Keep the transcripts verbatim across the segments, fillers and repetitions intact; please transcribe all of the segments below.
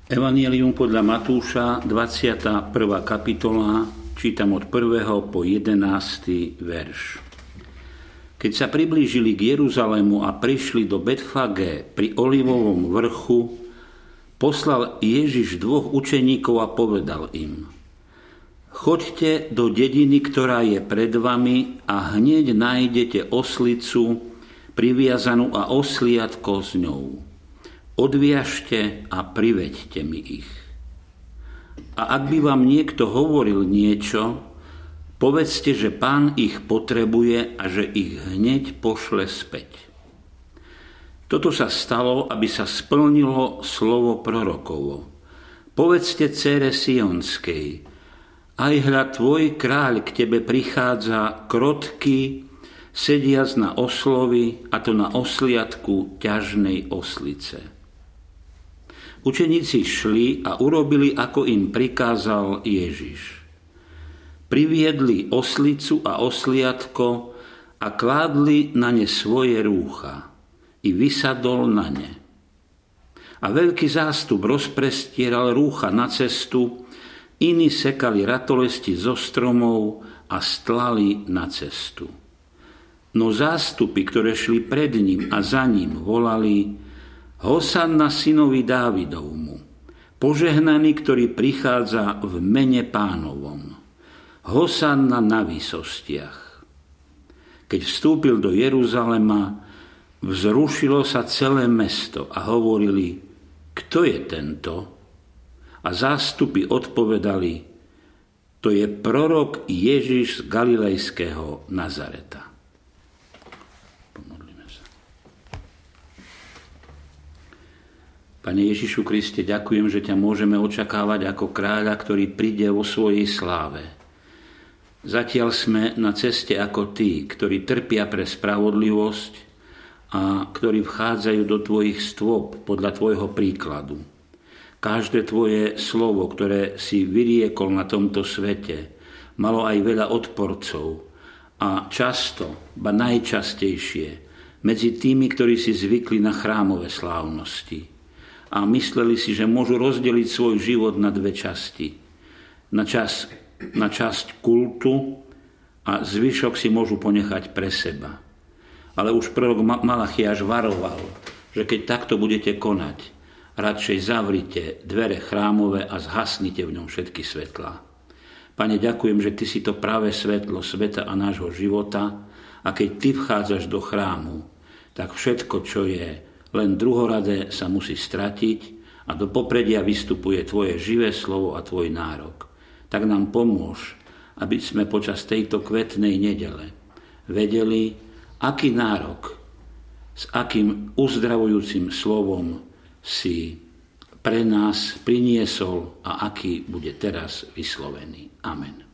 Evanjelium podľa Matúša, dvadsiata prvá kapitola, čítam od prvého po jedenásty verš. Keď sa priblížili k Jeruzalému a prišli do Betfagé pri Olivovom vrchu, poslal Ježiš dvoch učeníkov a povedal im: Choďte do dediny, ktorá je pred vami, a hneď nájdete oslicu priviazanú a osliadko s ňou. Odviažte a priveďte mi ich. A ak by vám niekto hovoril niečo, povedzte, že Pán ich potrebuje a že ich hneď pošle späť. Toto sa stalo, aby sa splnilo slovo prorokovo. Povedzte dcére Sionskej: aj hľa tvoj kráľ k tebe prichádza krotký, sediac na oslovi, a to na osliadku ťažnej oslice. Učeníci šli a urobili, ako im prikázal Ježiš. Priviedli oslicu a osliadko a kládli na ne svoje rúcha. I vysadol na ne. A veľký zástup rozprestieral rúcha na cestu, iní sekali ratolesti zo stromov a stlali na cestu. No zástupy, ktoré šli pred ním a za ním, volali: Hosanna synovi Dávidovmu, požehnaný, ktorý prichádza v mene Pánovom. Hosanna na výsostiach. Keď vstúpil do Jeruzalema, vzrušilo sa celé mesto a hovorili: Kto je tento? A zástupy odpovedali: To je prorok Ježiš z Galilejského Nazareta. Pane Ježišu Kriste, ďakujem, že ťa môžeme očakávať ako kráľa, ktorý príde vo svojej sláve. Zatiaľ sme na ceste ako tí, ktorí trpia pre spravodlivosť a ktorí vchádzajú do tvojich stôp podľa tvojho príkladu. Každé tvoje slovo, ktoré si vyriekol na tomto svete, malo aj veľa odporcov a často, ba najčastejšie, medzi tými, ktorí si zvykli na chrámové slávnosti a mysleli si, že môžu rozdeliť svoj život na dve časti. Na, čas, na časť kultu a zvyšok si môžu ponechať pre seba. Ale už prorok Malachiáš varoval, že keď takto budete konať, radšej zavrite dvere chrámové a zhasnite v ňom všetky svetlá. Pane, ďakujem, že ty si to práve svetlo sveta a nášho života, a keď ty vchádzaš do chrámu, tak všetko, čo je len druhoradé, sa musí stratiť a do popredia vystupuje tvoje živé slovo a tvoj nárok. Tak nám pomôž, aby sme počas tejto kvetnej nedele vedeli, aký nárok, s akým uzdravujúcim slovom si pre nás priniesol a aký bude teraz vyslovený. Amen.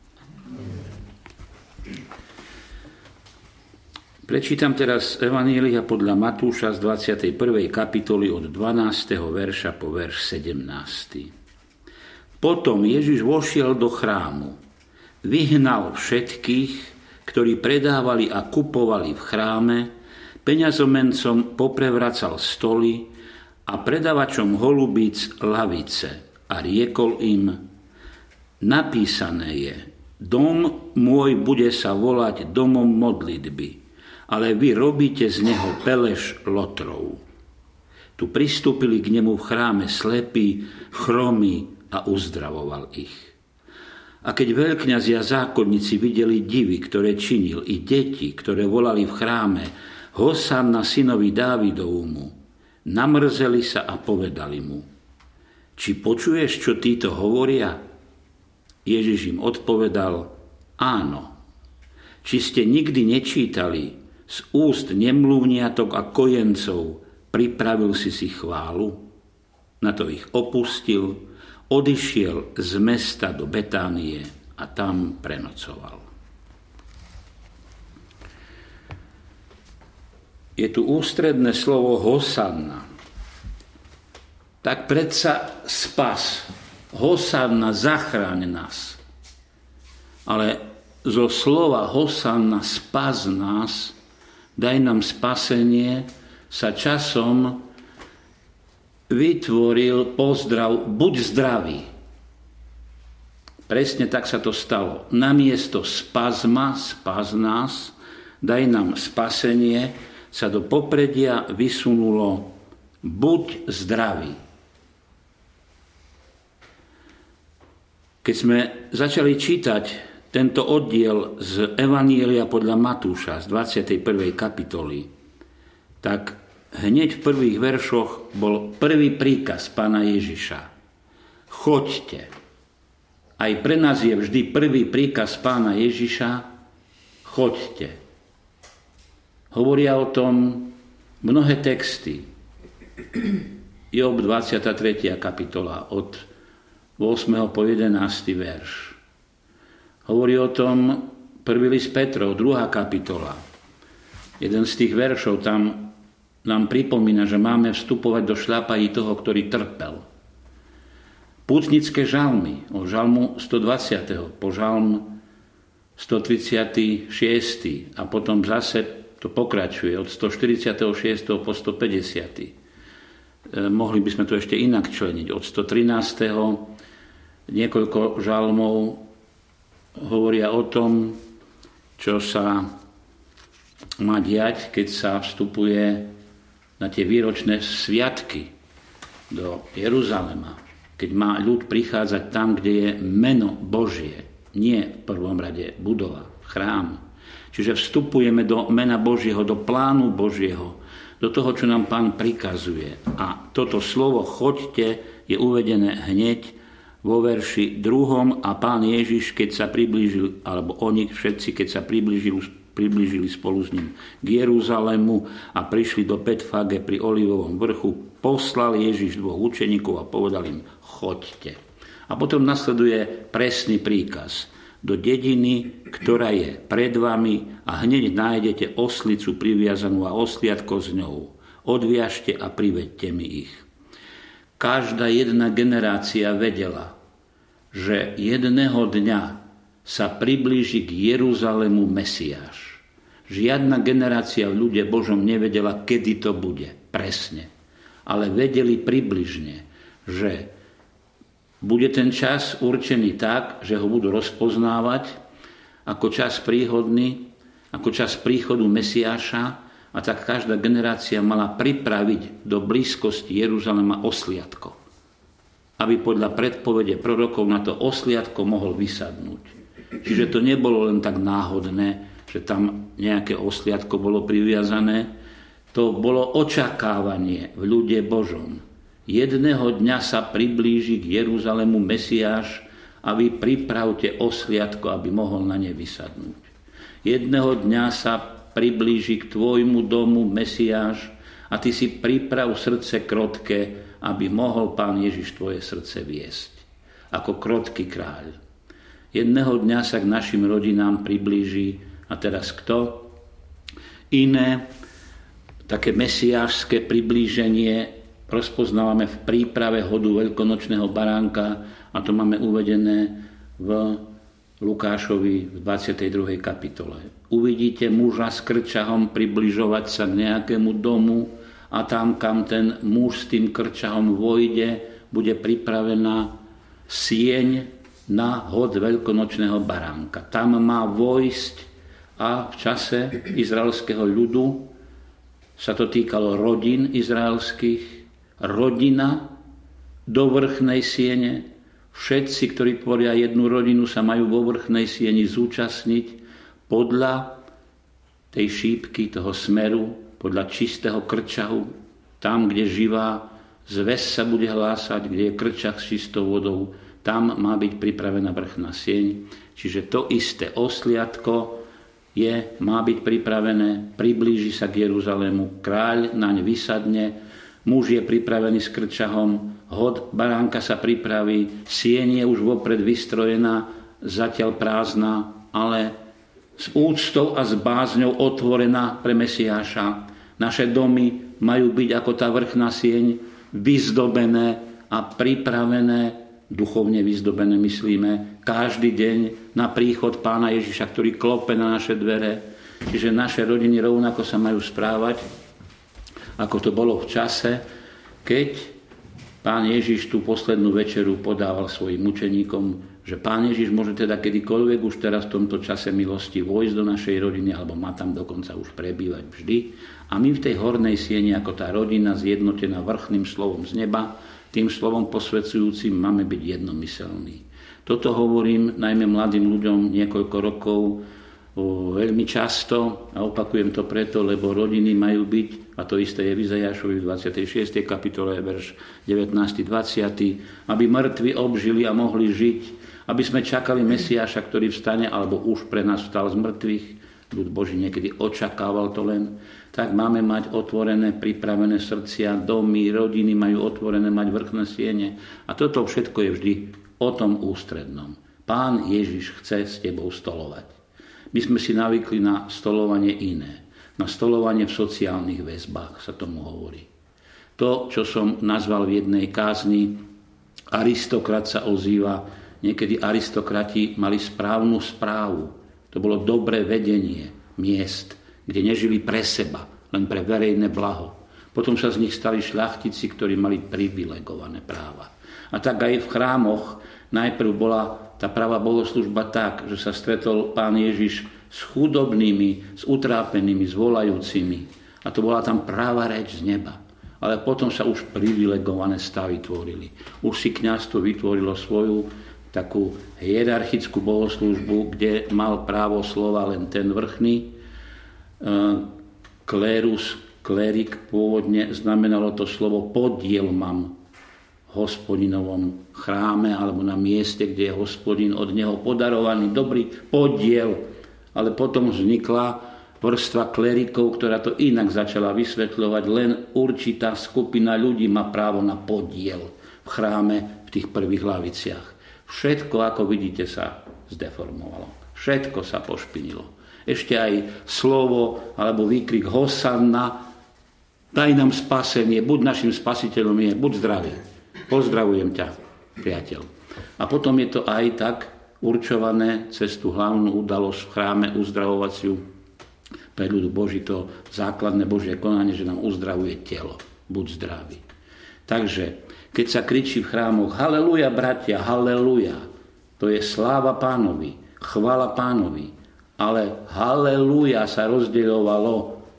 Prečítam teraz Evanjelia podľa Matúša z dvadsiatej prvej kapitoly od dvanásteho verša po verš sedemnásty. Potom Ježiš vošiel do chrámu, vyhnal všetkých, ktorí predávali a kupovali v chráme, peňazomencom poprevracal stoly a predavačom holubíc lavice a riekol im: Napísané je: Dom môj bude sa volať domom modlitby, ale vy robíte z neho peleš lotrov. Tu pristúpili k nemu v chráme slepí, chromí a uzdravoval ich. A keď veľkňazi a zákonníci videli divy, ktoré činil, i deti, ktoré volali v chráme: Hosanna synovi Dávidovmu, namrzeli sa a povedali mu: Či počuješ, čo títo hovoria? Ježiš im odpovedal: Áno. Či ste nikdy nečítali: Z úst nemluvniatok a kojencov pripravil si si chválu? Na to ich opustil, odišiel z mesta do Betánie a tam prenocoval. Je tu ústredné slovo Hosanna. Tak predsa spas. Hosanna, zachráň nás. Ale zo slova Hosanna, spas nás, daj nám spasenie, sa časom vytvoril pozdrav buď zdravý. Presne tak sa to stalo. Namiesto spazma, spaz nás, daj nám spasenie, sa do popredia vysunulo buď zdravý. Keď sme začali čítať tento oddiel z Evanielia podľa Matúša z dvadsiatej prvej kapitoly, tak hneď v prvých veršoch bol prvý príkaz Pána Ježiša. Choďte. Aj pre nás je vždy prvý príkaz Pána Ježiša. Choďte. Hovoria o tom mnohé texty. Job dvadsiata tretia kapitola od ôsmeho po jedenásty verš. Hovorí o tom prvý list Petrov, druhá kapitola. Jeden z tých veršov tam nám pripomína, že máme vstupovať do šľapají toho, ktorý trpel. Pútnické žalmy, od žalmu stodvadsať po žalm stotridsaťšesť a potom zase to pokračuje od stoštyridsaťšesť po stopäťdesiat. E, mohli by sme to ešte inak členiť. Od stotrinásť niekoľko žalmov hovoria o tom, čo sa má diať, keď sa vstupuje na tie výročné sviatky do Jeruzalema. Keď má ľud prichádzať tam, kde je meno Božie, nie v prvom rade budova, chrám. Čiže vstupujeme do mena Božieho, do plánu Božieho, do toho, čo nám Pán prikazuje. A toto slovo choďte je uvedené hneď vo verši druhom a Pán Ježiš, keď sa priblížil, alebo oni všetci, keď sa priblížili, priblížili spolu s ním k Jeruzalému a prišli do Betfage pri Olivovom vrchu, poslal Ježiš dvoch učeníkov a povedal im, choďte. A potom nasleduje presný príkaz. Do dediny, ktorá je pred vami a hneď nájdete oslicu priviazanú a osliadko s ňou. Odviažte a priveďte mi ich. Každá jedna generácia vedela, že jedného dňa sa priblíži k Jeruzalému Mesiáš. Žiadna generácia v ľude Božom nevedela, kedy to bude. Presne. Ale vedeli približne, že bude ten čas určený tak, že ho budú rozpoznávať ako čas príhodný, ako čas príchodu Mesiáša, a tak každá generácia mala pripraviť do blízkosti Jeruzalema osliadko, aby podľa predpovede prorokov na to osliadko mohol vysadnúť. Čiže to nebolo len tak náhodné, že tam nejaké osliadko bolo priviazané, to bolo očakávanie v ľude Božom. Jedného dňa sa priblíži k Jeruzalému Mesiáš a vy pripravte osliadko, aby mohol na ne vysadnúť. Jedného dňa sa priblíži k tvojmu domu Mesiáš a ty si priprav srdce krotké, aby mohol Pán Ježiš tvoje srdce viesť. Ako krotký kráľ. Jedného dňa sa k našim rodinám priblíži, a teraz kto? Iné, také mesiášske priblíženie rozpoznávame v príprave hodu veľkonočného baránka a to máme uvedené v Lukášovi v dvadsiatej druhej kapitole. Uvidíte muža s krčahom približovať sa k nejakému domu a tam, kam ten muž s tým krčahom vojde, bude pripravená sieň na hod veľkonočného baránka. Tam má vojsť a v čase izraelského ľudu sa to týkalo rodín izraelských, rodina do vrchnej siene. Všetci, ktorí tvoria jednu rodinu, sa majú vo vrchnej sieni zúčastniť podľa tej šípky, toho smeru, podľa čistého krčahu, tam, kde živá zväz sa bude hlásať, kde je krčach s čistou vodou, tam má byť pripravená vrchná sieň. Čiže to isté osliadko je, má byť pripravené, priblíži sa k Jeruzalému, kráľ naň vysadne, muž je pripravený s krčahom, hod baránka sa pripraví, sieň je už vopred vystrojená, zatiaľ prázdna, ale s úctou a s bázňou otvorená pre Mesiáša. Naše domy majú byť ako tá vrchná sieň, vyzdobené a pripravené, duchovne vyzdobené myslíme, každý deň na príchod Pána Ježiša, ktorý klope na naše dvere. Čiže naše rodiny rovnako sa majú správať, ako to bolo v čase, keď Pán Ježiš tú poslednú večeru podával svojim učeníkom, že Pán Ježiš môže teda kedykoľvek už teraz v tomto čase milosti vojsť do našej rodiny, alebo má tam dokonca už prebývať vždy. A my v tej hornej sieni, ako tá rodina zjednotená vrchným slovom z neba, tým slovom posvedzujúcim máme byť jednomyselní. Toto hovorím najmä mladým ľuďom niekoľko rokov, O, veľmi často, a opakujem to preto, lebo rodiny majú byť, a to isté je v Izajášovi v dvadsiatej šiestej kapitole, verš devätnásty dvadsiaty, aby mŕtvi obžili a mohli žiť, aby sme čakali Mesiáša, ktorý vstane, alebo už pre nás vstal z mŕtvych, ľud Boží niekedy očakával to len, tak máme mať otvorené, pripravené srdcia, domy, rodiny majú otvorené, mať vrchné siene. A toto všetko je vždy o tom ústrednom. Pán Ježiš chce s tebou stolovať. My sme si navykli na stolovanie iné. Na stolovanie v sociálnych väzbách sa tomu hovorí. To, čo som nazval v jednej kázni, aristokrat sa ozýva. Niekedy aristokrati mali správnu správu. To bolo dobré vedenie miest, kde nežili pre seba, len pre verejné blaho. Potom sa z nich stali šľachtici, ktorí mali privilegované práva. A tak aj v chrámoch najprv bola tá pravá bohoslužba tak, že sa stretol Pán Ježiš s chudobnými, s utrápenými, s volajúcimi. A to bola tam práva reč z neba. Ale potom sa už privilegované stavy tvorili. Už si kňazstvo vytvorilo svoju takú hierarchickú bohoslužbu, kde mal právo slova len ten vrchný. Klérus, klérik pôvodne znamenalo to slovo podiel mám hospodinovom chráme alebo na mieste, kde je hospodin od neho podarovaný dobrý podiel. Ale potom vznikla vrstva klerikov, ktorá to inak začala vysvetľovať. Len určitá skupina ľudí má právo na podiel v chráme v tých prvých laviciach. Všetko, ako vidíte, sa zdeformovalo. Všetko sa pošpinilo. Ešte aj slovo alebo výkrik Hosanna, daj nám spasenie, buď našim spasiteľom je, buď zdravý. Pozdravujem ťa, priateľ. A potom je to aj tak určované cez tú hlavnú udalosť v chráme uzdravovaciu pre ľud Boží, to základné Božie konanie, že nám uzdravuje telo. Buď zdravý. Takže, keď sa kričí v chrámoch haleluja, bratia, haleluja, to je sláva Pánovi, chvála Pánovi. Ale haleluja sa rozdeľovalo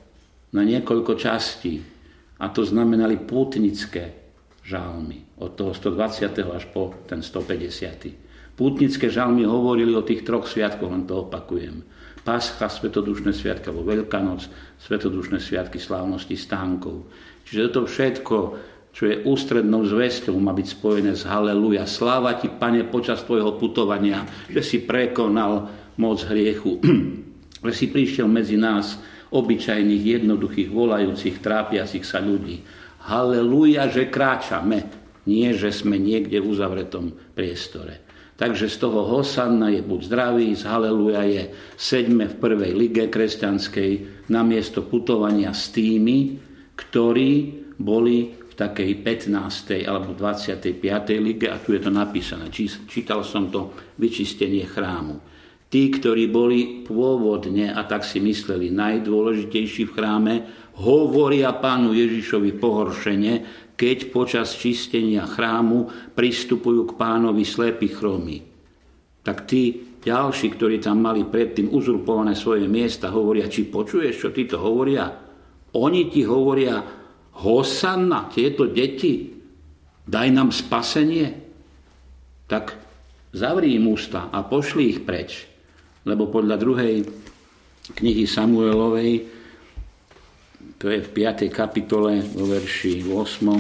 na niekoľko častí. A to znamenali pútnické žalmy. Od toho stodvadsiateho až po ten stopäťdesiaty Pútnické žalmy hovorili o tých troch sviatkoch, len to opakujem. Pascha, svetodušné sviatky, alebo Veľkanoc, svetodušné sviatky slávnosti stánkov. Čiže to všetko, čo je ústrednou zvesťou, má byť spojené s haleluja. Sláva ti, Pane, počas tvojho putovania, že si prekonal moc hriechu, že si prišiel medzi nás, obyčajných, jednoduchých, volajúcich, trápiacich sa ľudí. Haleluja, že kráčame, nie, že sme niekde v uzavretom priestore. Takže z toho Hosanna je buď zdravý, z haleluja je sedme v prvej lige kresťanskej namiesto putovania s tými, ktorí boli v takej pätnástej alebo dvadsiatej piatej lige, a tu je to napísané. Čítal som to, vyčistenie chrámu. Tí, ktorí boli pôvodne, a tak si mysleli, najdôležitejší v chráme, hovoria Pánu Ježišovi pohoršene, keď počas čistenia chrámu pristupujú k Pánovi slepí, chromí. Tak tí ďalší, ktorí tam mali predtým uzurpované svoje miesta, hovoria, či počuješ, čo títo hovoria? Oni ti hovoria, Hosanna, tieto deti, daj nám spasenie. Tak zavri im ústa a pošli ich preč. Lebo podľa druhej knihy Samuelovej, to je v piatej kapitole, vo verši ôsmom,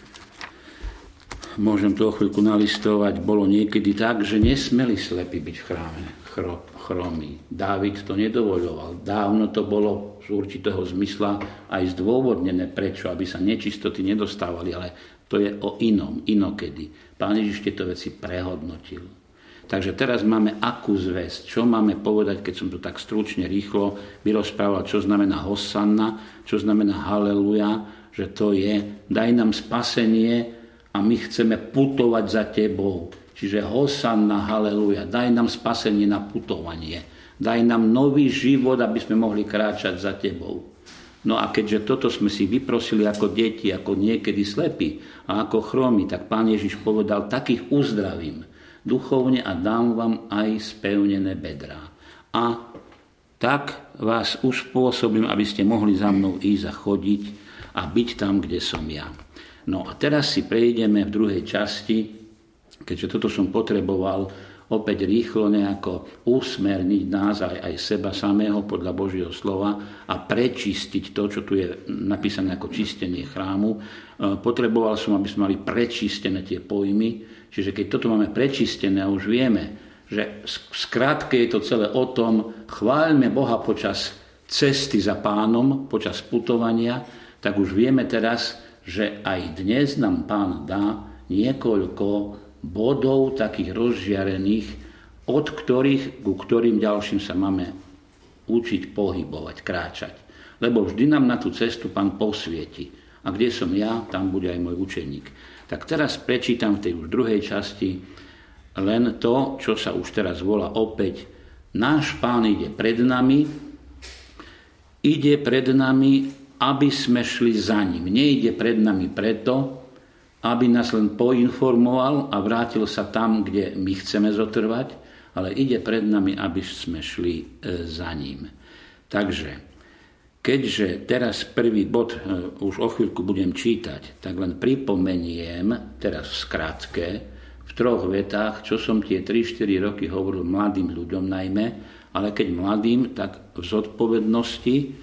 môžem to o chvíľku nalistovať, bolo niekedy tak, že nesmeli slepí byť v chráme, chromí. Dávid to nedovoľoval. Dávno to bolo z určitého zmysla aj zdôvodnené, prečo, aby sa nečistoty nedostávali, ale to je o inom, inokedy. Pán Ježiš tieto veci prehodnotil. Takže teraz máme akú zvesť, čo máme povedať, keď som to tak stručne, rýchlo vyrozprával, čo znamená Hosanna, čo znamená haleluja, že to je, daj nám spasenie a my chceme putovať za tebou. Čiže Hosanna, haleluja, daj nám spasenie na putovanie. Daj nám nový život, aby sme mohli kráčať za tebou. No a keďže toto sme si vyprosili ako deti, ako niekedy slepí a ako chromy, tak Pán Ježiš povedal, takých uzdravím duchovne a dám vám aj spevnené bedrá. A tak vás uspôsobím, aby ste mohli za mnou ísť a chodiť a byť tam, kde som ja. No a teraz si prejdeme v druhej časti, keďže toto som potreboval opäť rýchlo nejako usmerniť nás aj, aj seba samého podľa Božieho slova a prečistiť to, čo tu je napísané ako čistenie chrámu. Potreboval som, aby sme mali prečistené tie pojmy, čiže keď toto máme prečistené a už vieme, že skrátke je to celé o tom, chváľme Boha počas cesty za Pánom, počas putovania, tak už vieme teraz, že aj dnes nám Pán dá niekoľko bodov takých rozžiarených, od ktorých, ku ktorým ďalším sa máme učiť pohybovať, kráčať. Lebo vždy nám na tú cestu Pán posvieti. A kde som ja, tam bude aj môj učeník. Tak teraz prečítam v tej už druhej časti len to, čo sa už teraz volá opäť. Náš Pán ide pred nami, ide pred nami, aby sme šli za ním. Nejde pred nami preto, aby nás len poinformoval a vrátil sa tam, kde my chceme zotrvať, ale ide pred nami, aby sme šli za ním. Takže, keďže teraz prvý bod už o chvíľku budem čítať, tak len pripomeniem teraz v skratke, v troch vetách, čo som tie tri štyri roky hovoril mladým ľuďom najmä, ale keď mladým, tak v zodpovednosti e,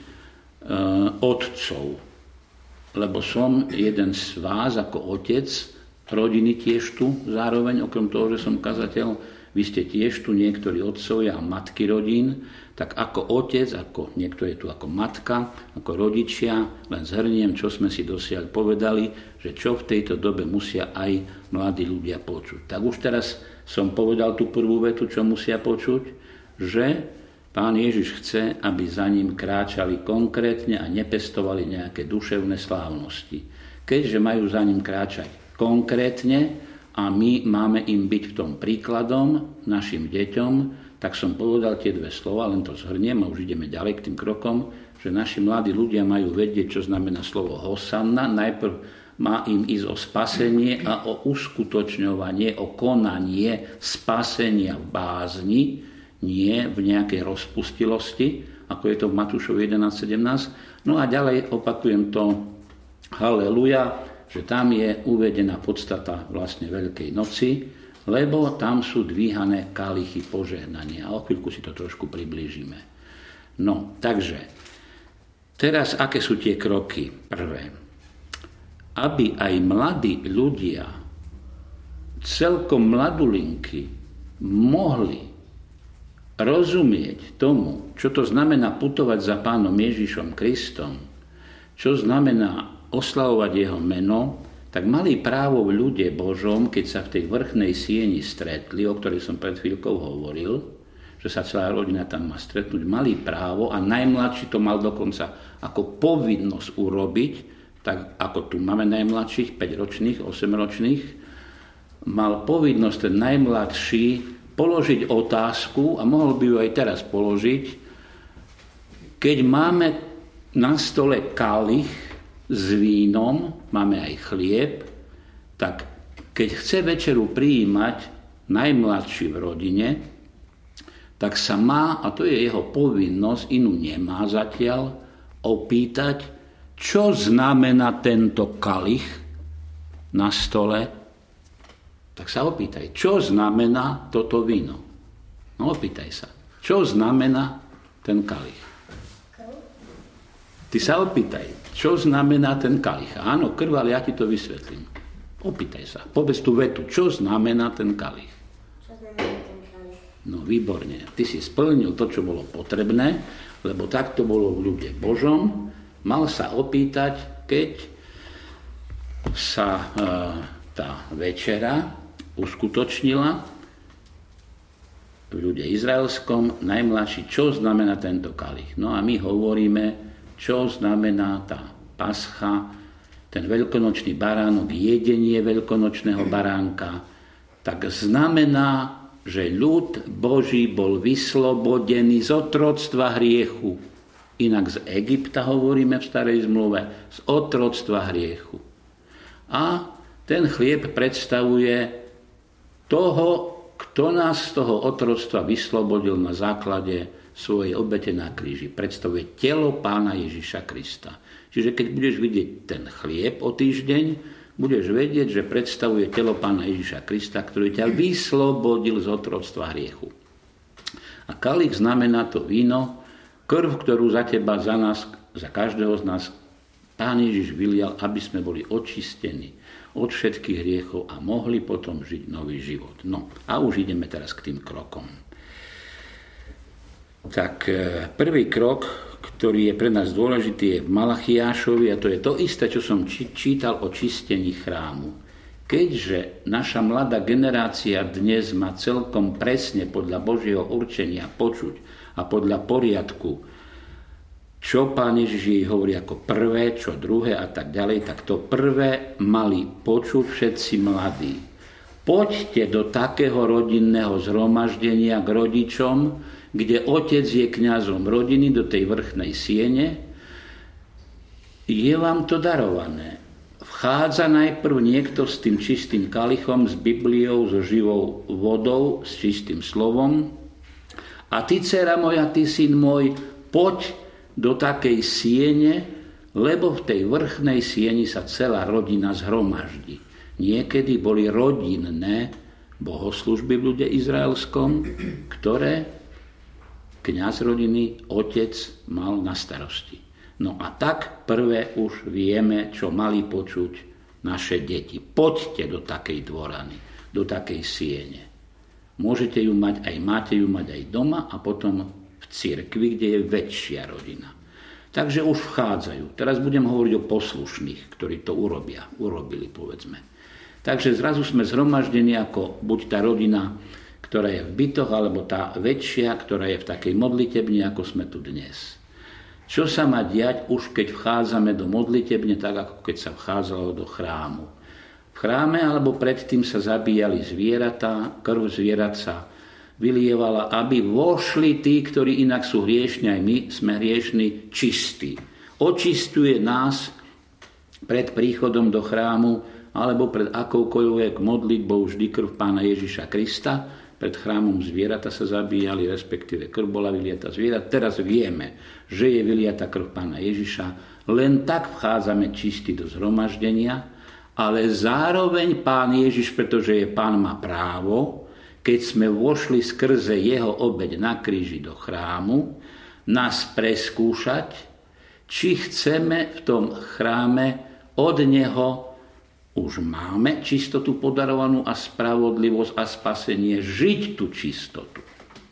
otcov. Lebo som jeden z vás ako otec, rodiny tiež tu, zároveň okrem toho, že som kazateľ, vy ste tiež tu niektorí otcovia a matky rodín, tak ako otec, ako niekto je tu ako matka, ako rodičia, len zhrniem, čo sme si dosiaľ povedali, že čo v tejto dobe musia aj mladí ľudia počuť. Tak už teraz som povedal tú prvú vetu, čo musia počuť, že Pán Ježiš chce, aby za ním kráčali konkrétne a nepestovali nejaké duševné slávnosti. Keďže majú za ním kráčať konkrétne a my máme im byť v tom príkladom našim deťom, tak som povedal tie dve slova, len to zhrniem a už ideme ďalej k tým krokom, že naši mladí ľudia majú vedieť, čo znamená slovo hosanna. Najprv má im ísť o spasenie a o uskutočňovanie, o konanie spasenia v bázni, nie v nejakej rozpustilosti, ako je to v Matúšovi jedenásť sedemnásť. No a ďalej opakujem to haleluja, že tam je uvedená podstata vlastne Veľkej noci, lebo tam sú dvíhané kalichy požehnania. A o chvíľku si to trošku priblížime. No, takže, teraz aké sú tie kroky? Prvé, aby aj mladí ľudia, celkom mladulinky, mohli rozumieť tomu, čo to znamená putovať za Pánom Ježišom Kristom, čo znamená oslavovať jeho meno, tak mali právo v ľude Božom, keď sa v tej vrchnej sieni stretli, o ktorej som pred chvíľkou hovoril, že sa celá rodina tam má stretnúť, mali právo a najmladší to mal dokonca ako povinnosť urobiť, tak ako tu máme najmladších, päťročných, osemročných, mal povinnosť ten najmladší položiť otázku, a mohol by ju aj teraz položiť, keď máme na stole kalich s vínom, máme aj chlieb, tak keď chce večeru prijímať najmladší v rodine, tak sa má, a to je jeho povinnosť, inú nemá zatiaľ, opýtať, čo znamená tento kalich na stole. Tak sa opýtaj, čo znamená toto víno? No opýtaj sa, čo znamená ten kalich? Ty sa opýtaj, čo znamená ten kalich? Áno, krv, ale ja ti to vysvetlím. Opýtaj sa, povedz tú vetu, čo znamená ten kalich? Čo znamená ten kalich? No výborne, ty si splnil to, čo bolo potrebné, lebo tak to bolo v ľude Božom. Mal sa opýtať, keď sa e, tá večera uskutočnila v ľude izraelskom, najmladší, čo znamená tento kalich. No a my hovoríme, čo znamená tá pascha, ten veľkonočný baránok, jedenie veľkonočného baránka, tak znamená, že ľud Boží bol vyslobodený z otroctva hriechu. Inak z Egypta hovoríme v starej zmluve, z otroctva hriechu. A ten chlieb predstavuje toho, kto nás z toho otroctva vyslobodil na základe svojej obete na kríži. Predstavuje telo Pána Ježiša Krista. Čiže keď budeš vidieť ten chlieb o týždeň, budeš vedieť, že predstavuje telo Pána Ježiša Krista, ktorý ťa vyslobodil z otroctva hriechu. A kalich znamená to víno, krv, ktorú za teba, za nás, za každého z nás Pán Ježiš vylial, aby sme boli očistení od všetkých hriechov a mohli potom žiť nový život. No a už ideme teraz k tým krokom. Tak prvý krok, ktorý je pre nás dôležitý, je v Malachiášovi a to je to isté, čo som čítal o čistení chrámu. Keďže naša mladá generácia dnes má celkom presne podľa Božieho určenia počuť a podľa poriadku, čo Pán Ježiš jej hovorí ako prvé, čo druhé a tak ďalej, tak to prvé mali počuť všetci mladí. Poďte do takého rodinného zhromaždenia k rodičom, kde otec je kňazom rodiny, do tej vrchnej siene, je vám to darované. Vchádza najprv niekto s tým čistým kalichom, s Bibliou, so živou vodou, s čistým slovom. A ty, dcera moja, ty, syn môj, poď do takej siene, lebo v tej vrchnej sieni sa celá rodina zhromaždí. Niekedy boli rodinné bohoslužby v ľude izraelskom, ktoré kňaz rodiny, otec mal na starosti. No a tak prvé už vieme, čo mali počuť naše deti. Poďte do takej dvorany, do takej siene. Môžete ju mať aj, máte ju mať aj doma a potom v cirkvi, kde je väčšia rodina. Takže už vchádzajú. Teraz budem hovoriť o poslušných, ktorí to urobia, urobili, povedzme. Takže zrazu sme zhromaždení ako buď tá rodina, ktorá je v bytoch, alebo tá väčšia, ktorá je v takej modlitebni, ako sme tu dnes. Čo sa má diať už keď vchádzame do modlitebne, tak ako keď sa vchádzalo do chrámu. V chráme alebo predtým sa zabíjali zvieratá, krv zvierat sa vylievala, aby vošli tí, ktorí inak sú hriešni, aj my sme hriešni, čistí. Očistuje nás pred príchodom do chrámu alebo pred akoukoľvek modlitbou vždy krv Pána Ježiša Krista. Pred chrámom zvieratá sa zabíjali, respektíve krv bola vyliata zvierat. Teraz vieme, že je vyliata krv Pána Ježiša. Len tak vchádzame čistí do zhromaždenia, ale zároveň Pán Ježiš, pretože je Pán, má právo, keď sme vošli skrze jeho obeť na kríži do chrámu, nás preskúšať, či chceme v tom chráme od neho už máme čistotu podarovanú a spravodlivosť a spasenie, žiť tú čistotu.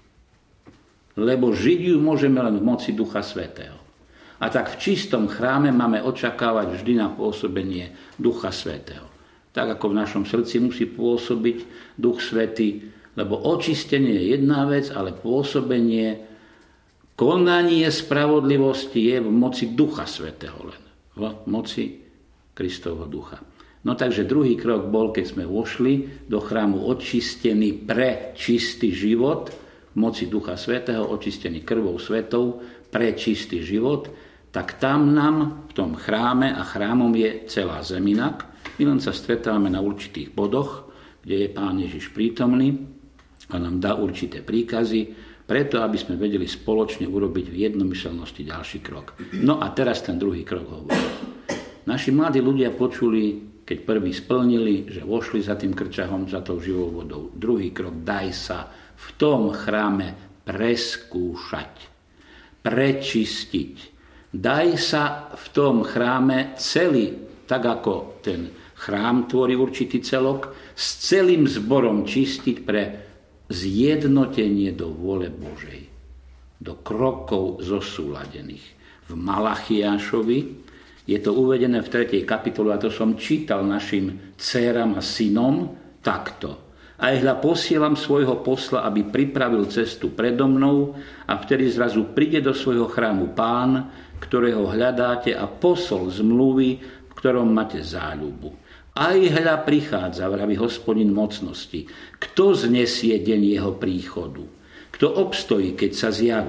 Lebo žiť ju môžeme len v moci Ducha Svätého. A tak v čistom chráme máme očakávať vždy na pôsobenie Ducha Svätého. Tak ako v našom srdci musí pôsobiť Duch Svätý, lebo očistenie je jedna vec, ale pôsobenie, konanie spravodlivosti je v moci Ducha Svätého len. V moci Kristovho Ducha. No takže druhý krok bol, keď sme vošli do chrámu očistení pre čistý život, v moci Ducha Svätého, očistený krvou svetou pre čistý život, tak tam nám v tom chráme, a chrámom je celá zeminak, my len sa stretávame na určitých bodoch, kde je Pán Ježiš prítomný a nám dá určité príkazy, preto aby sme vedeli spoločne urobiť v jednomyselnosti ďalší krok. No a teraz ten druhý krok hovorí. Naši mladí ľudia počuli, keď prvý splnili, že vošli za tým krčahom, za tou živou vodou. Druhý krok, daj sa v tom chráme preskúšať, prečistiť. Daj sa v tom chráme celý, tak ako ten chrám tvorí určitý celok, s celým zborom čistiť pre zjednotenie do vôle Božej, do krokov zosúladených. V Malachiášovi je to uvedené v tretej kapitole, a to som čítal našim dcéram a synom takto. Aj hľa posielam svojho posla, aby pripravil cestu predo mnou, a vtedy zrazu príde do svojho chrámu Pán, ktorého hľadáte, a posol zmluvy, v ktorom máte záľubu. Aj hľa prichádza, vraví Hospodin mocnosti. Kto znesie deň jeho príchodu? Kto obstojí, keď sa zjaví?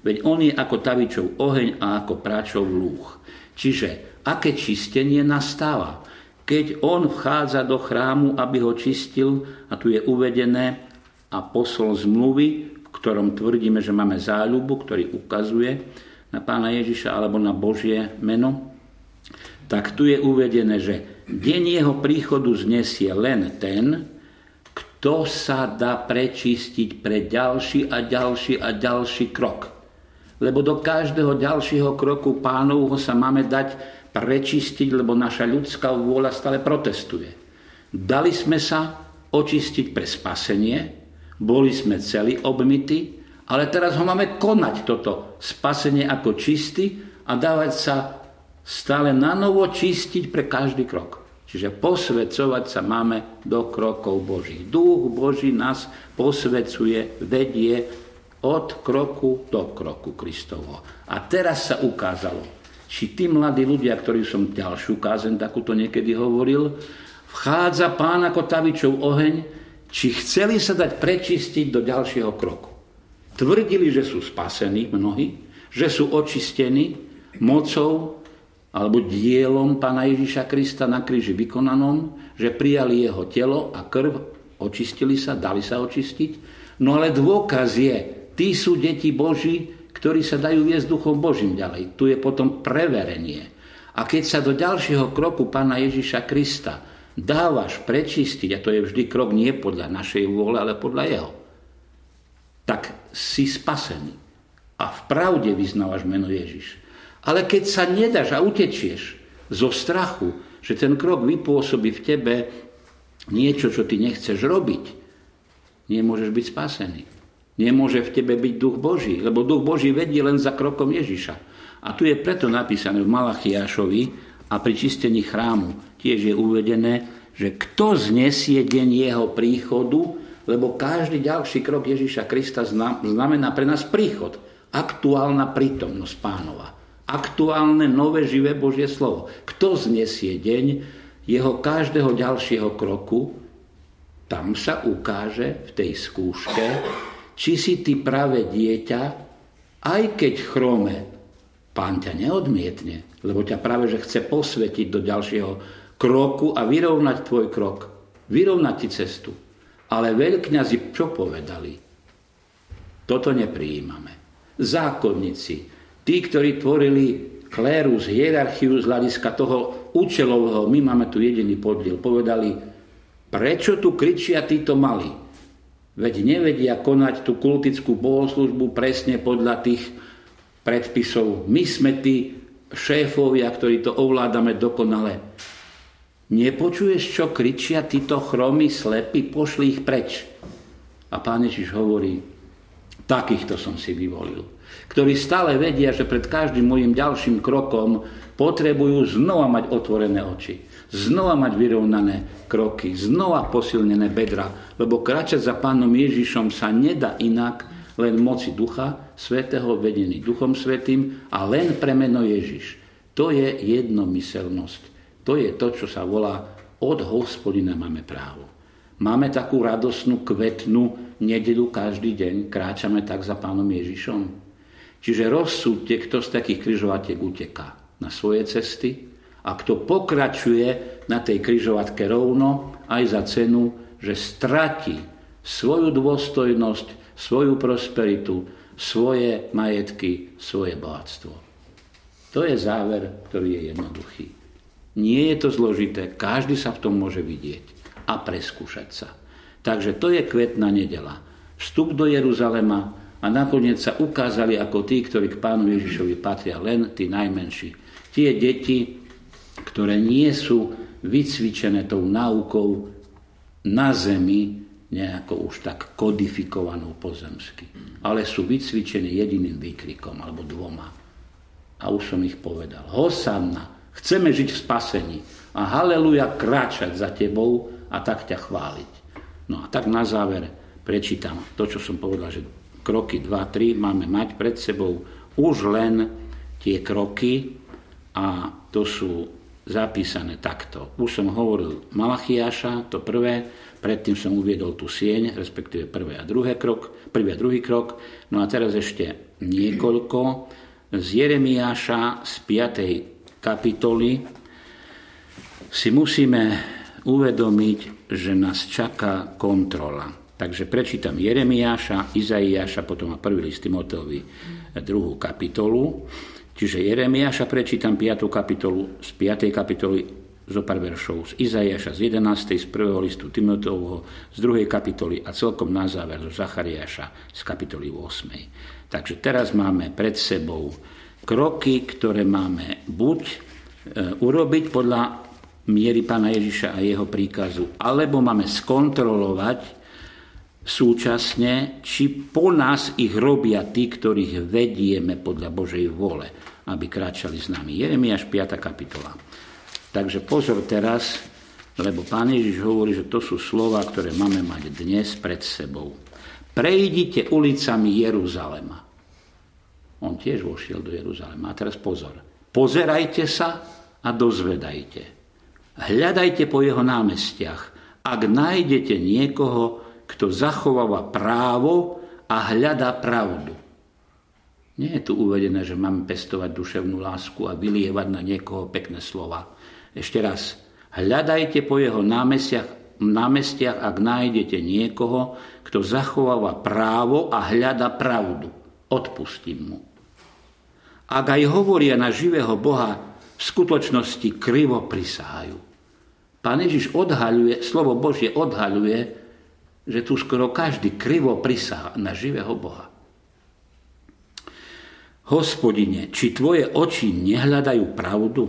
Veď on je ako tavičov oheň a ako práčov lúh. Čiže aké čistenie nastáva? Keď on vchádza do chrámu, aby ho čistil, a tu je uvedené apostol zmluvy, v ktorom tvrdíme, že máme záľubu, ktorý ukazuje na Pána Ježiša alebo na Božie meno, tak tu je uvedené, že deň jeho príchodu znesie len ten, kto sa dá prečistiť pre ďalší a ďalší a ďalší krok. Lebo do každého ďalšieho kroku Pánovho sa máme dať prečistiť, lebo naša ľudská vôľa stále protestuje. Dali sme sa očistiť pre spasenie, boli sme celí obmytí, ale teraz ho máme konať, toto spasenie ako čistý a dávať sa stále na novo čistiť pre každý krok. Čiže posvedcovať sa máme do krokov Božích. Duch Boží nás posvedcuje, vedie od kroku do kroku Kristovho. A teraz sa ukázalo, či tí mladí ľudia, ktorí som ďalšiu kázeň takúto niekedy hovoril, vchádza Pán ako tavičov oheň, či chceli sa dať prečistiť do ďalšieho kroku. Tvrdili, že sú spasení mnohí, že sú očistení mocou alebo dielom Pána Ježiša Krista na kríži vykonanom, že prijali jeho telo a krv, očistili sa, dali sa očistiť. No ale dôkaz je, tí sú deti Boží, ktorí sa dajú viesť Duchom Božím ďalej. Tu je potom preverenie. A keď sa do ďalšieho kroku Pána Ježiša Krista dávaš prečistiť, a to je vždy krok nie podľa našej vôle, ale podľa jeho, tak si spasený. A v pravde vyznávaš meno Ježiš. Ale keď sa nedáš a utečieš zo strachu, že ten krok vypôsobí v tebe niečo, čo ty nechceš robiť, nemôžeš byť spasený. Nemôže v tebe byť duch Boží, lebo duch Boží vedie len za krokom Ježiša. A tu je preto napísané v Malachiášovi a pri čistení chrámu tiež je uvedené, že kto znesie deň jeho príchodu, lebo každý ďalší krok Ježiša Krista znamená pre nás príchod. Aktuálna prítomnosť Pánova. Aktuálne, nové, živé Božie slovo. Kto znesie deň jeho každého ďalšieho kroku, tam sa ukáže v tej skúške, či si ty práve dieťa, aj keď chrome, Pán ťa neodmietne, lebo ťa práve že chce posvetiť do ďalšieho kroku a vyrovnať tvoj krok, vyrovnať ti cestu. Ale veľkňazi čo povedali? Toto neprijímame. Zákonníci, tí, ktorí tvorili klérus, hierarchiu z hľadiska toho účelového, my máme tu jediný podiel, povedali, prečo tu kričia títo malí? Veď nevedia konať tú kultickú bohoslúžbu presne podľa tých predpisov. My sme tí šéfovia, ktorí to ovládame dokonale. Nepočuješ, čo kričia títo chromy, slepí? Pošli ich preč. A Pán Ježiš hovorí, takýchto som si vyvolil, ktorí stále vedia, že pred každým môjim ďalším krokom potrebujú znova mať otvorené oči, znova mať vyrovnané kroky, znova posilnené bedra, lebo kráčať za Pánom Ježišom sa nedá inak, len moci Ducha Svätého, vedený Duchom Svätým a len pre meno Ježiš. To je jednomyselnosť. To je to, čo sa volá od Hospodina máme právo. Máme takú radosnú, kvetnú nedeľu každý deň, kráčame tak za Pánom Ježišom. Čiže rozsúďte, kto z takých križovatiek uteká na svoje cesty a kto pokračuje na tej križovatke rovno aj za cenu, že stratí svoju dôstojnosť, svoju prosperitu, svoje majetky, svoje bohatstvo. To je záver, ktorý je jednoduchý. Nie je to zložité, každý sa v tom môže vidieť a preskúšať sa. Takže to je kvetná nedeľa. Vstup do Jeruzalema a nakoniec sa ukázali ako tí, ktorí k Pánu Ježišovi patria, len tí najmenší. Tie deti, ktoré nie sú vycvičené tou náukou na zemi, nejako už tak kodifikovanou pozemsky, ale sú vycvičené jediným výkrikom alebo dvoma. A už som ich povedal. Hosanna, chceme žiť v spasení a haleluja, kráčať za tebou a tak ťa chváliť. No a tak na záver prečítam to, čo som povedal, že kroky dva tri máme mať pred sebou už len tie kroky a to sú zapísané takto. Už som hovoril Malachiáša, to prvé, predtým som uviedol tú sieň, respektíve prvé a druhé krok, prvý a druhý krok. No a teraz ešte niekoľko z Jeremiáša z piatej kapitoly. Si musíme uvedomiť, že nás čaká kontrola. Takže prečítam Jeremiáša, Izaiáša, potom a prvý list Timoteovi druhú kapitolu. Čiže Jeremiáša prečítam piatú kapitolu, z piatej kapitoly zo pár veršov, z Izaiáša z jedenástej, z prvého listu Timoteovho, z druhej kapitoly a celkom na záver zo Zachariáša z kapitoly ôsmej. Takže teraz máme pred sebou kroky, ktoré máme buď e, urobiť podľa miery Pána Ježiša a jeho príkazu, alebo máme skontrolovať súčasne, či po nás ich robia tí, ktorých vedieme podľa Božej vôle, aby kráčali s nami. Jeremiáš piata kapitola. Takže pozor teraz, lebo Pán Ježiš hovorí, že to sú slová, ktoré máme mať dnes pred sebou. Prejdite ulicami Jeruzalema. On tiež vošiel do Jeruzalema. A teraz pozor. Pozerajte sa a dozvedajte. Hľadajte po jeho námestiach. Ak nájdete niekoho, kto zachováva právo a hľadá pravdu. Nie je tu uvedené, že máme pestovať duševnú lásku a vylievať na niekoho pekné slova. Ešte raz. Hľadajte po jeho námestiach, námestiach, ak nájdete niekoho, kto zachováva právo a hľadá pravdu. Odpustím mu. Ak aj hovoria na živého Boha, v skutočnosti krivo prisahajú. Pán Ježiš odhaľuje, slovo Božie odhaľuje, že tu skoro každý krivo prisahá na živého Boha. Hospodine, či tvoje oči nehľadajú pravdu?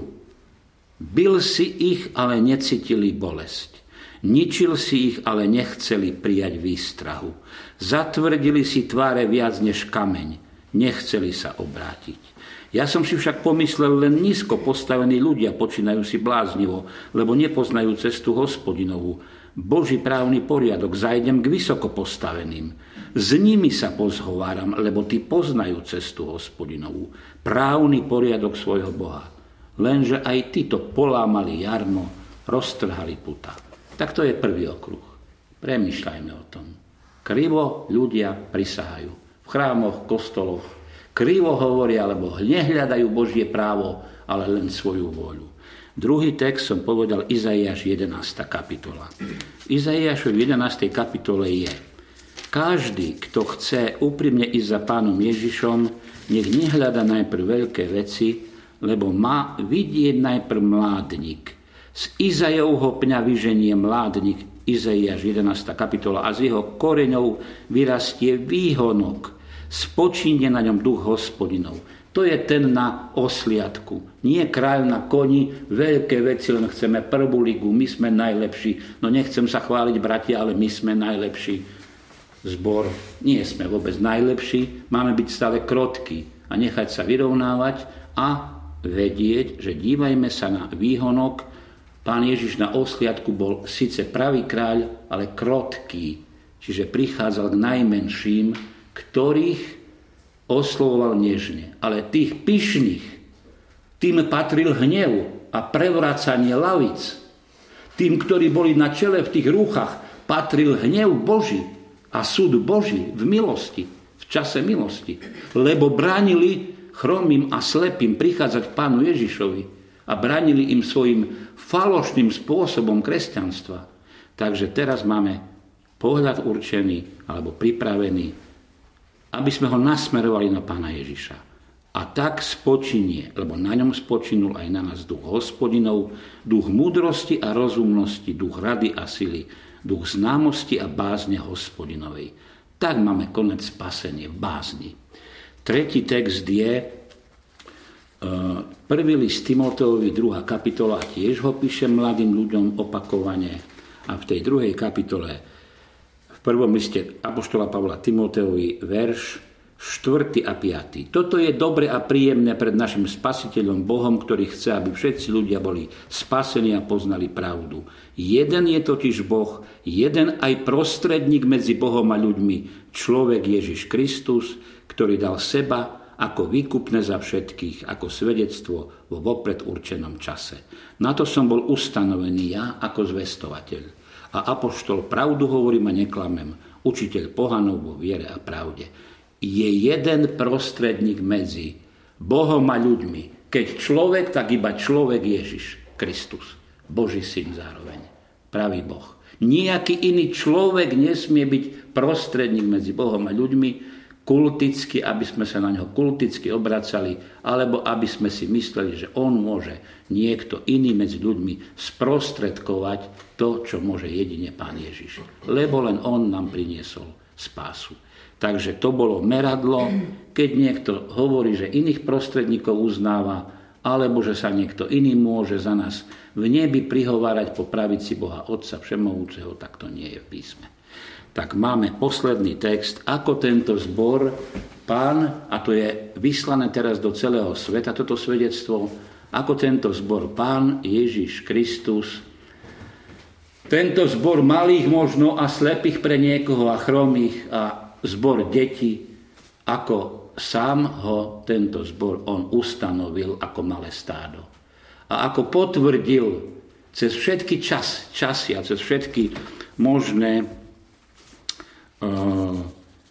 Bil si ich, ale necítili bolesť. Ničil si ich, ale nechceli prijať výstrahu. Zatvrdili si tváre viac než kameň. Nechceli sa obrátiť. Ja som si však pomyslel, len nízko postavení ľudia počínajú si bláznivo, lebo nepoznajú cestu Hospodinovú. Boží právny poriadok, zajdem k vysoko postaveným. S nimi sa pozhováram, lebo tí poznajú cestu Hospodinovú. Právny poriadok svojho Boha. Lenže aj títo polámali jarmo, roztrhali puta. Tak to je prvý okruh. Premýšľajme o tom. Krivo ľudia prisahajú. V chrámoch, kostoloch, krivo hovoria, alebo nehľadajú Božie právo, ale len svoju vôľu. Druhý text som povedal Izaiáš jedenásta kapitola. V Izaiášovi jedenástej kapitole je: každý, kto chce úprimne ísť za Pánom Ježišom, nech nehľada najprv veľké veci, lebo má vidieť najprv mládnik. Z Izajovho pňa vyženie mládnik, Izaiáš jedenásta kapitola, a z jeho koreňov vyrastie výhonok. Spočíne na ňom duch Hospodinov. To je ten na osliadku. Nie kráľ na koni, veľké veci, len chceme prvú ligu, my sme najlepší. No nechcem sa chváliť, bratia, ale my sme najlepší zbor. Nie sme vôbec najlepší, máme byť stále krotkí a nechať sa vyrovnávať a vedieť, že dívajme sa na výhonok. Pán Ježiš na osliadku bol síce pravý kráľ, ale krotký. Čiže prichádzal k najmenším, ktorých oslovoval nežne. Ale tých pyšných, tým patril hnev a prevracanie lavic. Tým, ktorí boli na čele v tých rúchach, patril hnev Boží a súd Boží v milosti, v čase milosti. Lebo bránili chromým a slepým prichádzať k Pánu Ježišovi a bránili im svojim falošným spôsobom kresťanstva. Takže teraz máme pohľad určený alebo pripravený, aby sme ho nasmerovali na Pána Ježiša. A tak spočinie, lebo na ňom spočinul aj na nás duch Hospodinov, duch múdrosti a rozumnosti, duch rady a sily, duch známosti a bázne Hospodinovej. Tak máme konec spasenie v bázni. Tretí text je prvý list Timoteovi, druhá kapitola, tiež ho píše mladým ľuďom opakovane. A v tej druhej kapitole v prvom liste apoštola Pavla Timoteovi, verš štvrtý a piaty. Toto je dobre a príjemné pred našim spasiteľom Bohom, ktorý chce, aby všetci ľudia boli spasení a poznali pravdu. Jeden je totiž Boh, jeden aj prostredník medzi Bohom a ľuďmi, človek Ježiš Kristus, ktorý dal seba ako výkupné za všetkých, ako svedectvo vo vopred určenom čase. Na to som bol ustanovený ja ako zvestovateľ. A apoštol pravdu hovorím a neklamem, učiteľ pohanov vo viere a pravde. je jeden prostredník medzi Bohom a ľuďmi. Keď človek, tak iba človek Ježiš Kristus, Boží syn zároveň, pravý Boh. Nijaký iný človek nesmie byť prostredník medzi Bohom a ľuďmi, kulticky, aby sme sa na ňo kulticky obracali, alebo aby sme si mysleli, že on môže niekto iný medzi ľuďmi sprostredkovať to, čo môže jedine Pán Ježiš. Lebo len on nám priniesol spásu. Takže to bolo meradlo, keď niekto hovorí, že iných prostredníkov uznáva, alebo že sa niekto iný môže za nás v nebi prihovárať po pravici Boha Otca Všemohúceho, tak to nie je v písme. Tak máme posledný text, ako tento zbor Pán, a to je vyslané teraz do celého sveta, toto svedectvo, ako tento zbor Pán Ježiš Kristus, tento zbor malých možno a slepých pre niekoho a chromých a zbor detí, ako sám ho tento zbor on ustanovil ako malé stádo. A ako potvrdil cez všetky čas, časy a cez všetky možné uh,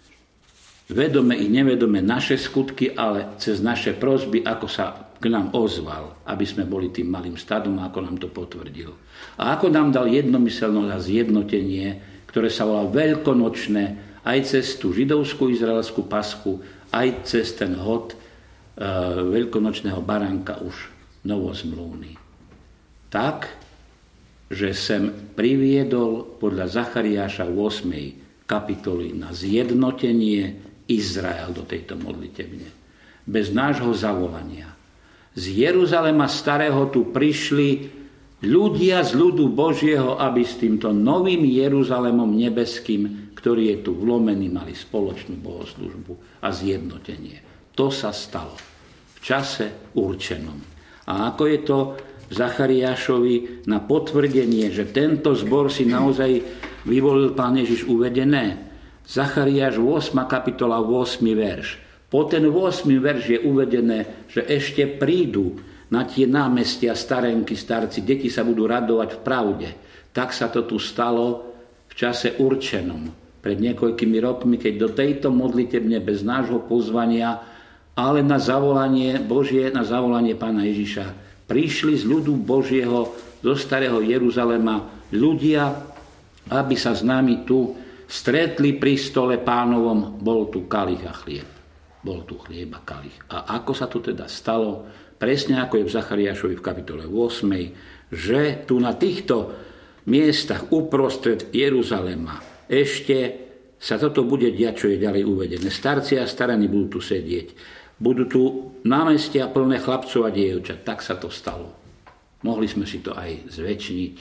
vedome i nevedome naše skutky, ale cez naše prosby, ako sa k nám ozval, aby sme boli tým malým stádom, ako nám to potvrdil. A ako nám dal jednomyselnosť a zjednotenie, ktoré sa volá veľkonočné, aj cez tú židovskú izraelskú paschu, aj cez ten hod e, veľkonočného baránka už novozmluvný. Tak, že sem priviedol podľa Zachariáša ôsmej kapitoly na zjednotenie Izrael do tejto modlitebne. Bez nášho zavolania. Z Jeruzalema starého tu prišli ľudia z ľudu Božieho, aby s týmto novým Jeruzalemom nebeským, ktorý je tu vlomený, mali spoločnú bohoslužbu a zjednotenie. To sa stalo v čase určenom. A ako je to v Zachariášovi na potvrdenie, že tento zbor si naozaj vyvolil Pán Ježiš uvedené. Zachariáš ôsma kapitola ôsmy verš. Po ten ôsmy verš je uvedené, že ešte prídu na tie námestia starenky, starci, deti sa budú radovať v pravde. Tak sa to tu stalo v čase určenom. Pred niekoľkými rokmi, keď do tejto modlitebne bez nášho pozvania, ale na zavolanie Božie, na zavolanie Pána Ježiša, prišli z ľudu Božieho, zo starého Jeruzalema ľudia, aby sa s nami tu stretli pri stole Pánovom. Bol tu kalich a chlieb. Bol tu chlieb a kalich. A ako sa to teda stalo? Presne ako je v Zachariášovi v kapitole ôsmej, že tu na týchto miestach uprostred Jeruzalema ešte sa toto bude diať, čo je ďalej uvedené. Starci a starení budú tu sedieť. Budú tu námestia plné chlapcov a dievčat. Tak sa to stalo. Mohli sme si to aj zväčšniť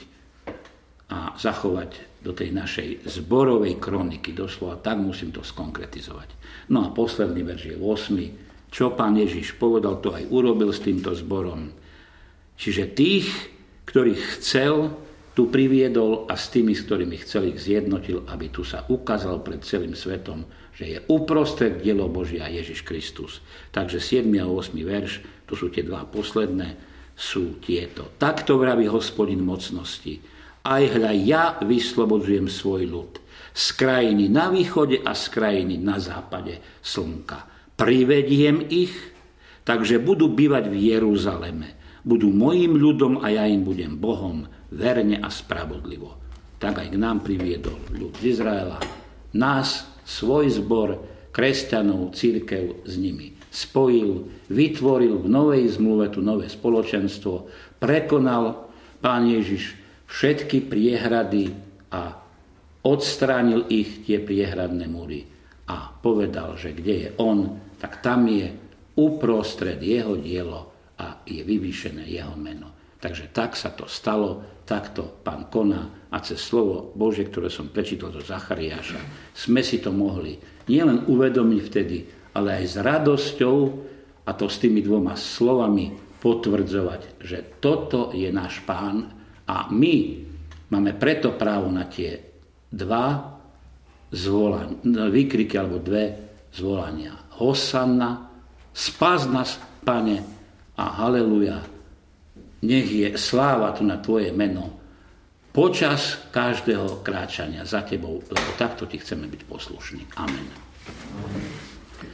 a zachovať do tej našej zborovej kroniky. Doslova tak musím to skonkretizovať. No a posledný verš je ôsmy. Čo Pán Ježiš povedal, to aj urobil s týmto zborom. Čiže tých, ktorých chcel, tu priviedol a s tými, s ktorými chcel, ich zjednotil, aby tu sa ukázal pred celým svetom, že je uprostred dielo Božia Ježiš Kristus. Takže siedmy a ôsmy verš, to sú tie dva posledné, sú tieto. Takto vraví Hospodin mocnosti. Aj hľa ja vyslobodzujem svoj ľud z krajiny na východe a z krajiny na západe slnka. Privediem ich, takže budú bývať v Jeruzaleme. Budú mojím ľudom a ja im budem Bohom, verne a spravodlivo. Tak aj k nám priviedol ľud z Izraela. Nás, svoj zbor, kresťanov, cirkev s nimi spojil, vytvoril v novej zmluve tu nové spoločenstvo, prekonal Pán Ježiš všetky priehrady a odstránil ich, tie priehradné múry. A povedal, že kde je on, tak tam je uprostred jeho dielo a je vyvýšené jeho meno. Takže tak sa to stalo, takto Pán koná a cez slovo Božie, ktoré som prečítal zo Zachariáša, sme si to mohli nielen uvedomiť vtedy, ale aj s radosťou, a to s tými dvoma slovami potvrdzovať, že toto je náš Pán a my máme preto právo na tie dva zvolania, výkriky alebo dve zvolania. Hosanna, spás nás, Pane, a haleluja. Nech je sláva tu na tvoje meno počas každého kráčania za tebou, lebo takto ti chceme byť poslušní. Amen.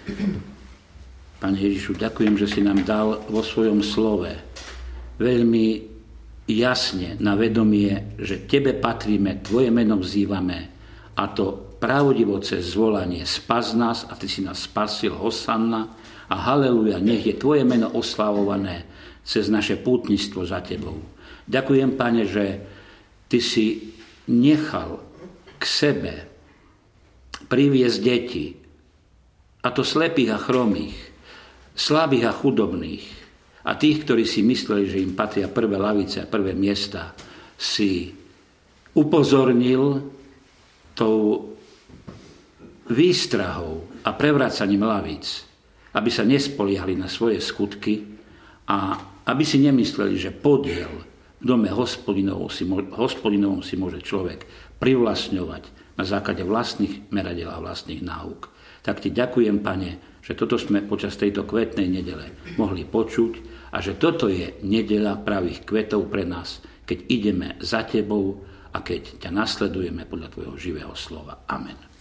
Pane Ježišu, ďakujem, že si nám dal vo svojom slove veľmi jasne na vedomie, že Tebe patríme, Tvoje meno vzývame, a to pravdivo cez zvolanie spas nás, a Ty si nás spasil, hosanna, a haleluja, nech je Tvoje meno oslavované cez naše pútnictvo za Tebou. Ďakujem, Pane, že Ty si nechal k sebe priviesť deti, a to slepých a chromých, slabých a chudobných, a tých, ktorí si mysleli, že im patria prvé lavice a prvé miesta, si upozornil tou výstrahou a prevracaním lavíc, aby sa nespoliehali na svoje skutky a aby si nemysleli, že podiel v dome hospodinovom si, hospodinovom si môže človek privlastňovať na základe vlastných meradiel a vlastných náuk. Tak Ti ďakujem, Pane, že toto sme počas tejto kvetnej nedele mohli počuť a že toto je nedeľa pravých kvetov pre nás, keď ideme za Tebou a keď ťa nasledujeme podľa Tvojho živého slova. Amen.